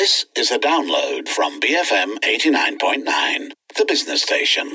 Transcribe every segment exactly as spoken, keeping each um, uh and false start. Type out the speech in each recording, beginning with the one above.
This is a download from B F M eighty-nine point nine, the business station.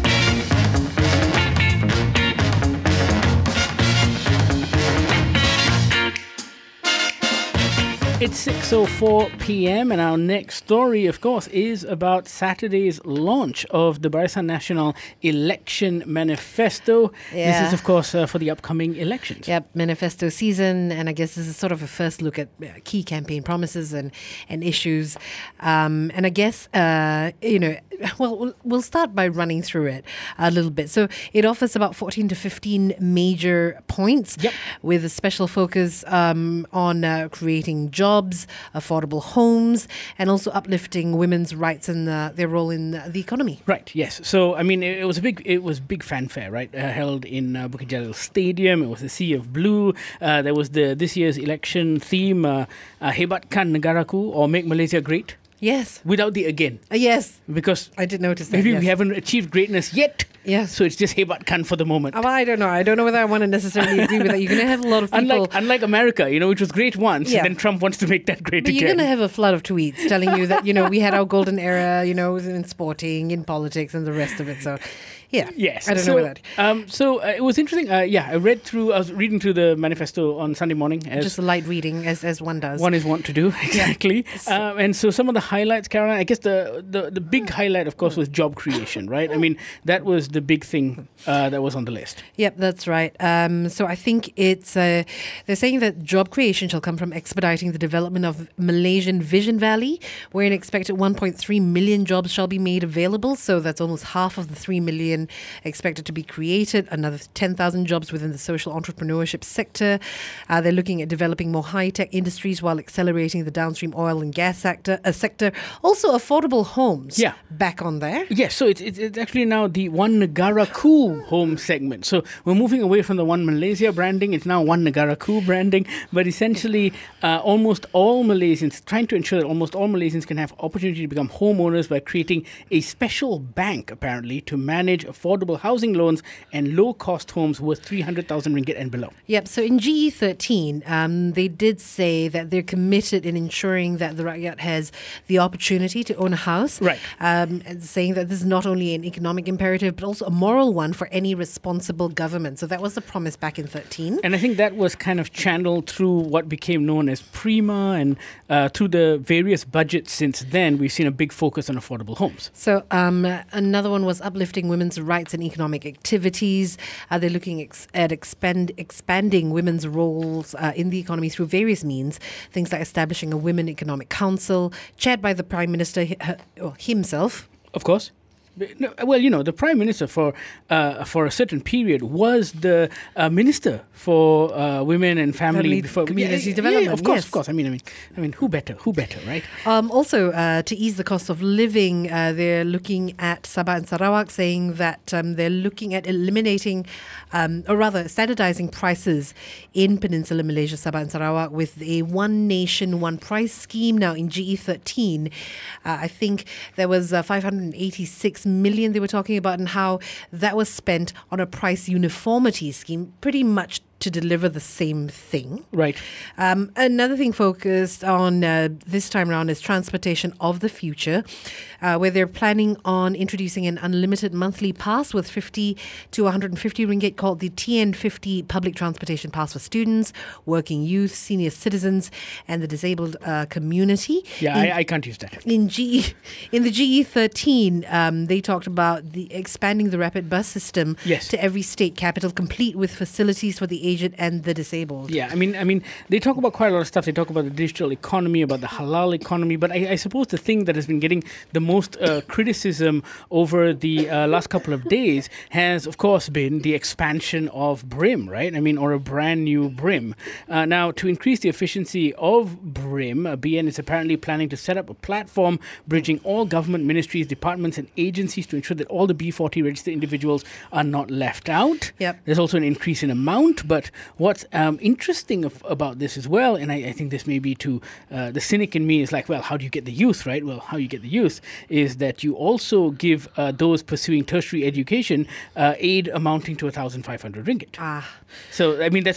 It's six oh four p.m. and our next story, of course, is about Saturday's launch of the Barisan Nasional Election Manifesto. Yeah. This is, of course, uh, for the upcoming elections. Yep, manifesto season, and I guess this is sort of a first look at uh, key campaign promises and, and issues. Um, and I guess, uh, you know, well, we'll start by running through it a little bit. So it offers about fourteen to fifteen major points, Yep. with a special focus um, on uh, creating jobs. Jobs, affordable homes, and also uplifting women's rights and uh, their role in uh, the economy. Right. Yes. So I mean, it, it was a big, it was big fanfare, right? Uh, held in uh, Bukit Jalil Stadium. It was the Sea of Blue. Uh, there was the this year's election theme: uh, uh, Hebatkan Negaraku, or Make Malaysia Great. Yes. Without the again. Uh, yes. Because I did notice that. maybe yes. we haven't achieved greatness yet. Yes. So it's just Hebatkan for the moment. Oh, I don't know. I don't know whether I want to necessarily agree with that. You're going to have a lot of people. Unlike, unlike America, you know, which was great once, Yeah. and then Trump wants to make that great But again. you're going to have a flood of tweets telling you that, you know, we had our golden era, you know, in sporting, in politics, and the rest of it. So, yeah. Yes. I don't so, know about that. Um, so uh, it was interesting. Uh, yeah, I read through, I was reading through the manifesto on Sunday morning. As Just a light reading, as as one does. One is wont to do, exactly. So- Um, and so some of the highlights, Caroline, I guess the, the, the big highlight, of course, was job creation, right? I mean, that was the big thing uh, that was on the list. Yep, that's right. Um, so I think it's, uh, they're saying that job creation shall come from expediting the development of Malaysian Vision Valley, where an expected one point three million jobs shall be made available. So that's almost half of the three million expected to be created. Another ten thousand jobs within the social entrepreneurship sector. Uh, they're looking at developing more high-tech industries while accelerating the downstream oil and gas sector. Uh, sector. Also, affordable homes. Yeah. Back on there. Yes, so it's, it's, it's actually now the One Negaraku home segment. So we're moving away from the One Malaysia branding. It's now One Negaraku branding. But essentially, uh, almost all Malaysians, trying to ensure that almost all Malaysians can have opportunity to become homeowners by creating a special bank, apparently, to manage affordable housing loans and low-cost homes worth three hundred thousand ringgit and below. Yep. So in G E thirteen, um, they did say that they're committed in ensuring that the rakyat has the opportunity to own a house. Right. Um, and saying that this is not only an economic imperative, but also a moral one for any responsible government. So that was the promise back in thirteen. And I think that was kind of channeled through what became known as Prima, and uh, through the various budgets since then, we've seen a big focus on affordable homes. So um, another one was uplifting women's rights and economic activities. Uh, they're looking ex- at expand, expanding women's roles uh, in the economy through various means. Things like establishing a Women Economic Council, chaired by the Prime Minister hi- her- or himself. Of course. No, well, you know, the Prime Minister for uh, for a certain period was the uh, Minister for uh, Women and Family, Family before Community yeah, yeah, Development, Yeah, of course, yes. of course. I mean, I mean, I mean, who better? Who better, right? Um, also, uh, to ease the cost of living, uh, they're looking at Sabah and Sarawak, saying that um, they're looking at eliminating, um, or rather standardizing prices in Peninsular Malaysia, Sabah and Sarawak, with a one nation, one price scheme. Now, in G E thirteen, uh, I think there was uh, five hundred eighty-six million they were talking about, and how that was spent on a price uniformity scheme, pretty much to deliver the same thing. Right. Um, another thing focused on uh, this time around is transportation of the future, uh, where they're planning on introducing an unlimited monthly pass with fifty to one hundred fifty ringgit called the T N fifty Public Transportation Pass for students, working youth, senior citizens, and the disabled uh, community. Yeah, In- I, I can't use that. in G E, in the G E thirteen, um, they talked about the expanding the rapid bus system Yes. to every state capital, complete with facilities for the aged and the disabled. Yeah, I mean, I mean, they talk about quite a lot of stuff. They talk about the digital economy, about the halal economy. But I, I suppose the thing that has been getting the most uh, criticism over the uh, last couple of days has, of course, been the expansion of BRIM, right? I mean, or a brand new BRIM. Uh, now, to increase the efficiency of BRIM, uh, B N is apparently planning to set up a platform bridging all government ministries, departments, and agencies to ensure that all the B forty registered individuals are not left out. Yep. There's also an increase in amount, but what's um, interesting of, about this as well, and I, I think this may be to uh, the cynic in me, is like, well, how do you get the youth, right? Well, how you get the youth is that you also give uh, those pursuing tertiary education uh, aid amounting to one thousand five hundred ringgit. Ah. So, I mean, that's what it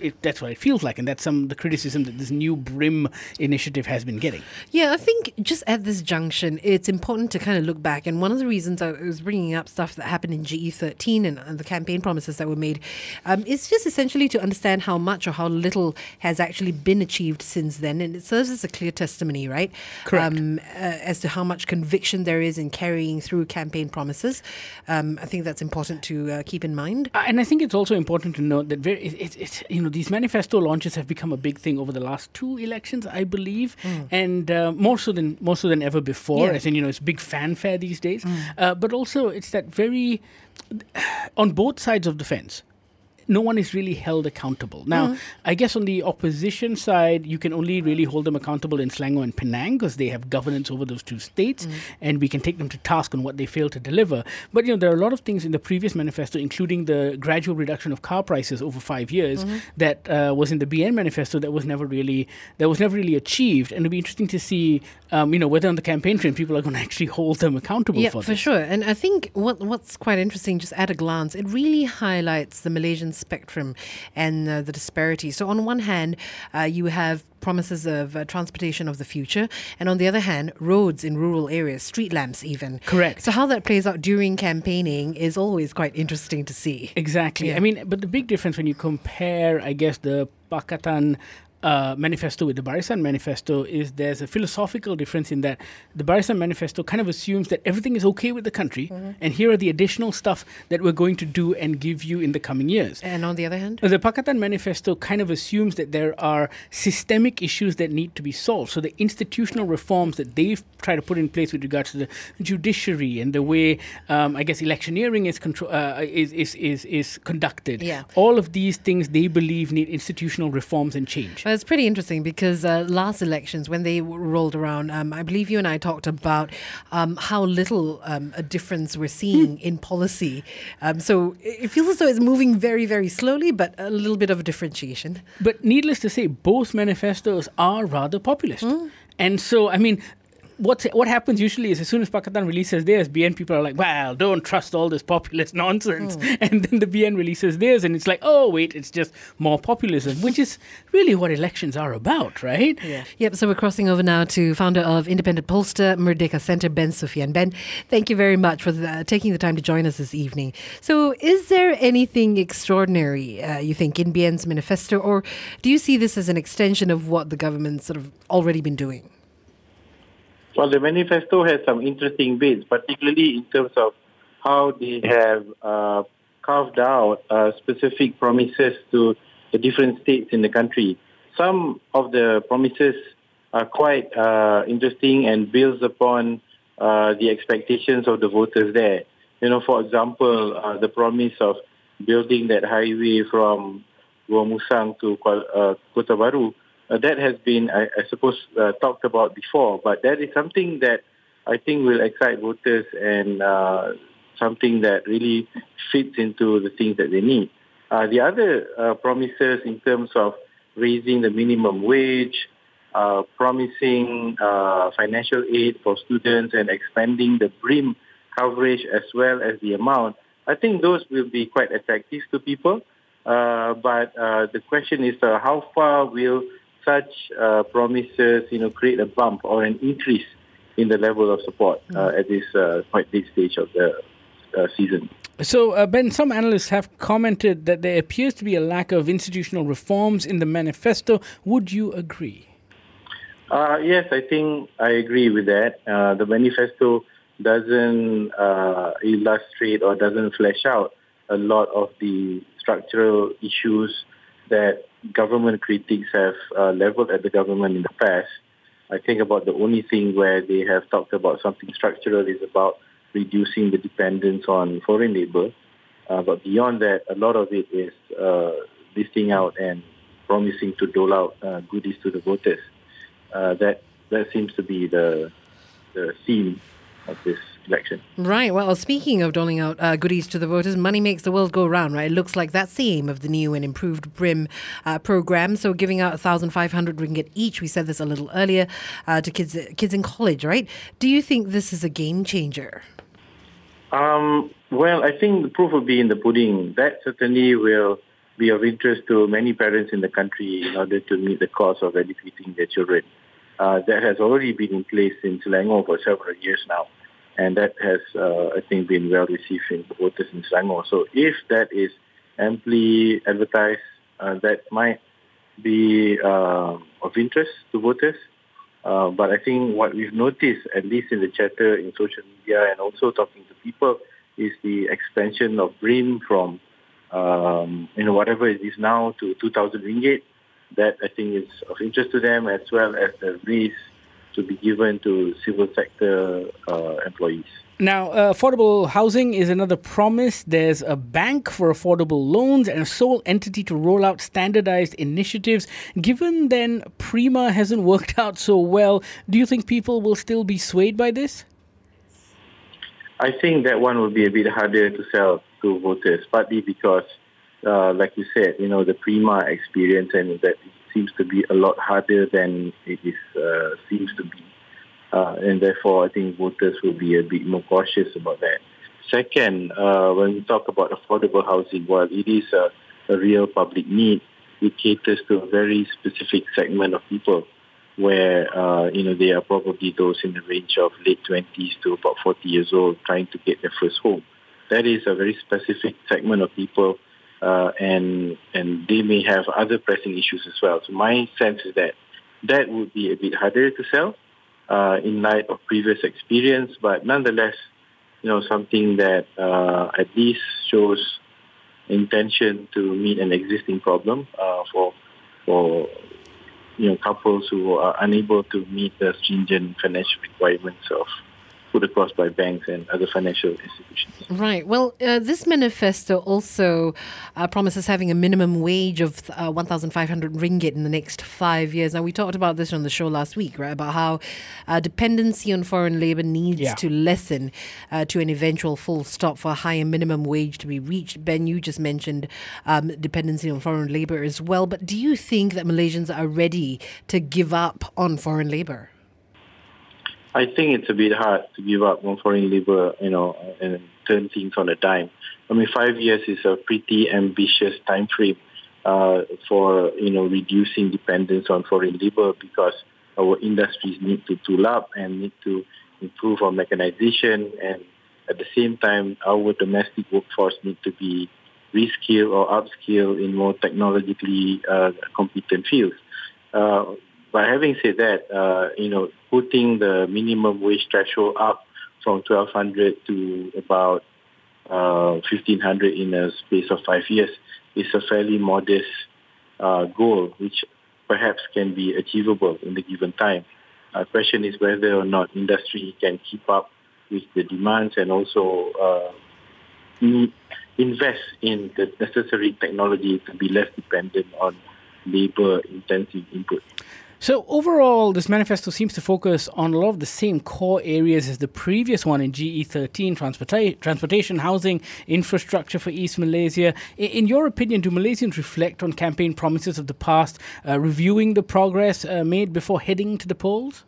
it, that's what it feels like, and that's some of the criticism that this new BRIM initiative has been getting. Yeah, I think just at this junction, it's important to kind of look back. And one of the reasons I was bringing up stuff that happened in G E thirteen and, and the campaign promises that were made um, is just essentially to understand how much or how little has actually been achieved since then. And it serves as a clear testimony, right? Correct. Um, uh, as to how much conviction there is in carrying through campaign promises. Um, I think that's important to uh, keep in mind. Uh, And I think it's also important to note that very, it, it, it, you know, these manifesto launches have become a big thing over the last two elections, I believe, mm. and uh, more so than more so than ever before. Yeah. As in, you know, it's big fanfare these days. Mm. Uh, but also, it's that very on both sides of the fence. No one is really held accountable. Now, mm. I guess on the opposition side, you can only really hold them accountable in Selangor and Penang because they have governance over those two states, mm. and we can take them to task on what they fail to deliver. But, you know, there are a lot of things in the previous manifesto, including the gradual reduction of car prices over five years, mm-hmm. that uh, was in the B N manifesto that was never really that was never really achieved. And it'll be interesting to see, um, you know, whether on the campaign trail people are going to actually hold them accountable yeah, for this. Yeah, for sure. And I think what what's quite interesting, just at a glance, it really highlights the Malaysian spectrum and uh, the disparity. So on one hand, uh, you have promises of uh, transportation of the future, and on the other hand, roads in rural areas, street lamps even. Correct. So how that plays out during campaigning is always quite interesting to see. Exactly. Yeah. I mean, but the big difference when you compare, I guess, the Pakatan Uh, manifesto with the Barisan Manifesto is there's a philosophical difference in that the Barisan Manifesto kind of assumes that everything is okay with the country, mm-hmm. and here are the additional stuff that we're going to do and give you in the coming years. And on the other hand? The Pakatan Manifesto kind of assumes that there are systemic issues that need to be solved. So the institutional reforms that they've tried to put in place with regards to the judiciary and the way, um, I guess, electioneering is, contro- uh, is, is, is, is conducted. Yeah. All of these things they believe need institutional reforms and change. It's pretty interesting because uh, last elections, when they w- rolled around, um, I believe you and I talked about um, how little um, a difference we're seeing in policy. Um, so it feels as though it's moving very, very slowly, but a little bit of a differentiation. But needless to say, both manifestos are rather populist. Mm. And so, I mean, What's, what happens usually is as soon as Pakatan releases theirs, B N people are like, well, don't trust all this populist nonsense. Mm. And then the B N releases theirs and it's like, oh, wait, it's just more populism, which is really what elections are about, right? Yeah. Yep, so we're crossing over now to founder of independent pollster Merdeka Centre, Ben Sufian. Ben, thank you very much for the, taking the time to join us this evening. So is there anything extraordinary, uh, you think, in B N's manifesto, or do you see this as an extension of what the government's sort of already been doing? Well, the manifesto has some interesting bits, particularly in terms of how they have uh, carved out uh, specific promises to the different states in the country. Some of the promises are quite uh, interesting and builds upon uh, the expectations of the voters there. You know, for example, uh, the promise of building that highway from Gua Musang to uh, Kota Baru. Uh, that has been, I, I suppose, uh, talked about before, but that is something that I think will excite voters and uh, something that really fits into the things that they need. Uh, the other uh, promises in terms of raising the minimum wage, uh, promising uh, financial aid for students and expanding the BRIM coverage as well as the amount, I think those will be quite attractive to people. Uh, but uh, the question is uh, how far will such uh, promises, you know, create a bump or an increase in the level of support uh, at this uh, quite late stage of the uh, season. So, uh, Ben, some analysts have commented that there appears to be a lack of institutional reforms in the manifesto. Would you agree? Uh, yes, I think I agree with that. Uh, the manifesto doesn't uh, illustrate or doesn't flesh out a lot of the structural issues that government critics have uh, leveled at the government in the past. I think about the only thing where they have talked about something structural is about reducing the dependence on foreign labor. Uh, but beyond that, a lot of it is uh, listing out and promising to dole out uh, goodies to the voters. Uh, that that seems to be the the theme of this election. Right. Well, speaking of doling out uh, goodies to the voters, money makes the world go round, right? It looks like that's the aim of the new and improved BRIM uh, program. So giving out one thousand five hundred ringgit each, we said this a little earlier, uh, to kids kids in college, right? Do you think this is a game changer? Um, well, I think the proof will be in the pudding. That certainly will be of interest to many parents in the country in order to meet the cost of educating their children. Uh, that has already been in place in Selangor for several years now, and that has, uh, I think, been well received in voters in Selangor. So if that is amply advertised, uh, that might be uh, of interest to voters. Uh, but I think what we've noticed, at least in the chatter in social media and also talking to people, is the expansion of BRIM from um, you know whatever it is now to two thousand ringgit. That I think is of interest to them, as well as the raise to be given to civil sector uh, employees. Now, uh, affordable housing is another promise. There's a bank for affordable loans and a sole entity to roll out standardized initiatives. Given then Prima hasn't worked out so well, do you think people will still be swayed by this? I think that one will be a bit harder to sell to voters, partly because, uh, like you said, you know, the Prima experience, and that it seems to be a lot harder than it is uh, seems to be. Uh, and therefore, I think voters will be a bit more cautious about that. Second, uh, when we talk about affordable housing, while it is a, a real public need, it caters to a very specific segment of people where, uh, you know, they are probably those in the range of late twenties to about forty years old trying to get their first home. That is a very specific segment of people, uh, and and they may have other pressing issues as well. So my sense is that that would be a bit harder to sell. Uh, in light of previous experience, but nonetheless, you know, something that uh, at least shows intention to meet an existing problem uh, for for you know couples who are unable to meet the stringent financial requirements of put across by banks and other financial institutions. Right. Well, uh, this manifesto also uh, promises having a minimum wage of uh, one thousand five hundred ringgit in the next five years. Now, we talked about this on the show last week, right, about how uh, dependency on foreign labor needs yeah. to lessen uh, to an eventual full stop for a higher minimum wage to be reached. Ben, you just mentioned um, dependency on foreign labor as well. But do you think that Malaysians are ready to give up on foreign labor? I think it's a bit hard to give up on foreign labor, you know, and turn things on a dime. I mean, five years is a pretty ambitious time frame uh, for, you know, reducing dependence on foreign labor, because our industries need to tool up and need to improve our mechanization, and at the same time, our domestic workforce need to be reskilled or upskilled in more technologically uh, competent fields. Uh, But having said that, uh, you know, putting the minimum wage threshold up from twelve hundred to about uh, fifteen hundred in a space of five years is a fairly modest uh, goal, which perhaps can be achievable in the given time. The uh, question is whether or not industry can keep up with the demands and also uh, invest in the necessary technology to be less dependent on labor-intensive input. So overall, this manifesto seems to focus on a lot of the same core areas as the previous one in G E thirteen, transporta- transportation, housing, infrastructure for East Malaysia. In, in your opinion, do Malaysians reflect on campaign promises of the past, uh, reviewing the progress uh, made before heading to the polls?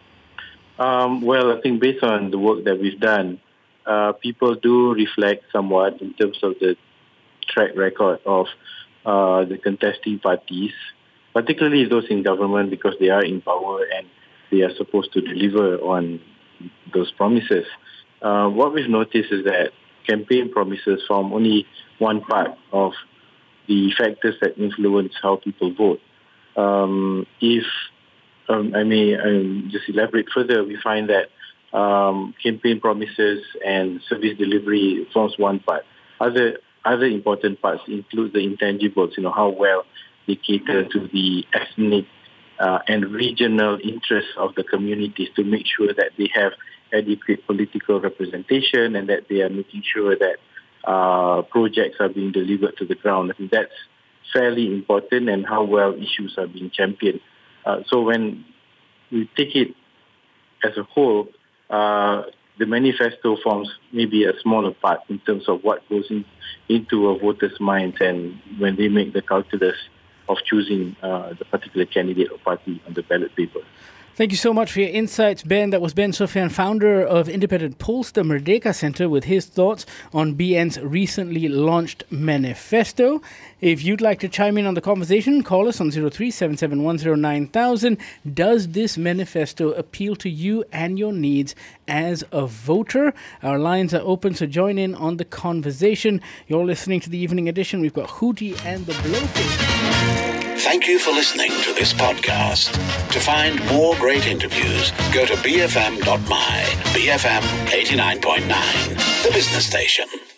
Um, well, I think based on the work that we've done, uh, people do reflect somewhat in terms of the track record of uh, the contesting parties, particularly those in government, because they are in power and they are supposed to deliver on those promises. Uh, what we've noticed is that campaign promises form only one part of the factors that influence how people vote. Um, if um, I may um, just elaborate further, we find that um, campaign promises and service delivery forms one part. Other other important parts include the intangibles, you know, how well they cater to the ethnic uh, and regional interests of the communities to make sure that they have adequate political representation and that they are making sure that uh, projects are being delivered to the ground. I think that's fairly important, and how well issues are being championed. Uh, so when we take it as a whole, uh, the manifesto forms maybe a smaller part in terms of what goes in, into a voter's minds and when they make the calculus of choosing uh, the particular candidate or party on the ballot paper. Thank you so much for your insights, Ben. That was Ben Sophian, founder of independent pollster Merdeka Center, with his thoughts on B N's recently launched manifesto. If you'd like to chime in on the conversation, call us on zero three seven seven one zero nine thousand. Does this manifesto appeal to you and your needs as a voter? Our lines are open, so join in on the conversation. You're listening to the Evening Edition. We've got Hootie and the Blowfish. Thank you for listening to this podcast. To find more great interviews, go to b f m dot my. B F M eighty-nine point nine, the business station.